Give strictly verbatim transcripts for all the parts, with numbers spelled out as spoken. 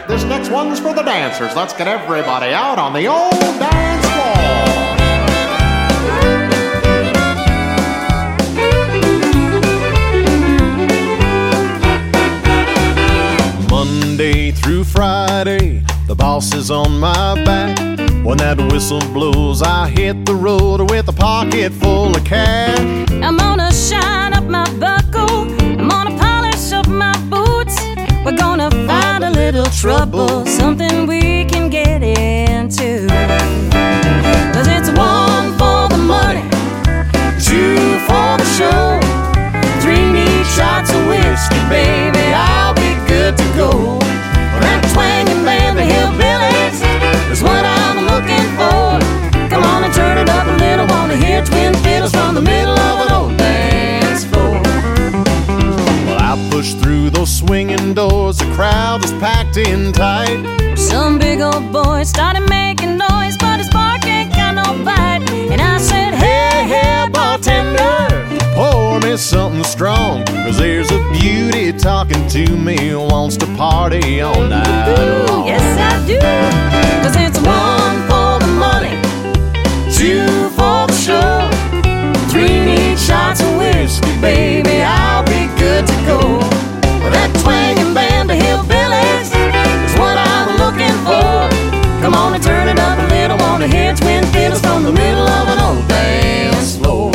This next one's for the dancers. Let's get everybody out on the old dance floor. Monday through Friday, the boss is on my back. When that whistle blows, I hit the road with a pocket full of cash. I'm gonna shine up my buckle, I'm gonna polish up my boots. We're gonna find a little trouble, something we can get into. Cause it's one for the money, two for the show, three neat shots of whiskey, baby, I'll be good to go. That twanging band of hillbillies is what I'm looking for. Come on and turn it up a little, wanna hear twin fiddles from the middle of an old dance floor. Well, I push through those swinging doors, the crowd is packed in tight. Some big old boy started making noise, but his bark ain't got no bite. And I said, hey, hey, bartender, pour me something strong, cause there's a beauty talking to me, wants to party all night long. Yes, I do. Cause it's one for the money, two for the show, three neat shots of whiskey, baby, I'll be good to go. That twanging band of hillbillies is what I'm looking for. Come on and turn it up a little, wanna hear twin fiddles from the middle of an old dance floor.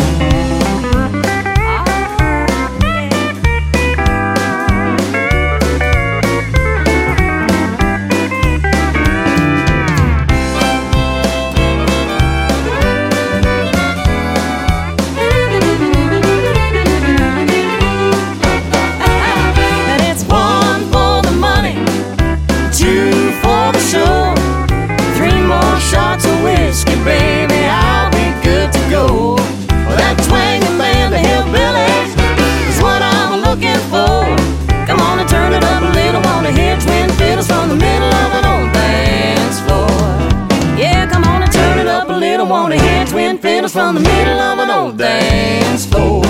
Baby, I'll be good to go. That twanging band of hillbillies is what I'm looking for. Come on and turn it up a little, wanna hear twin fiddles from the middle of an old dance floor. Yeah, come on and turn it up a little, wanna hear twin fiddles from the middle of an old dance floor.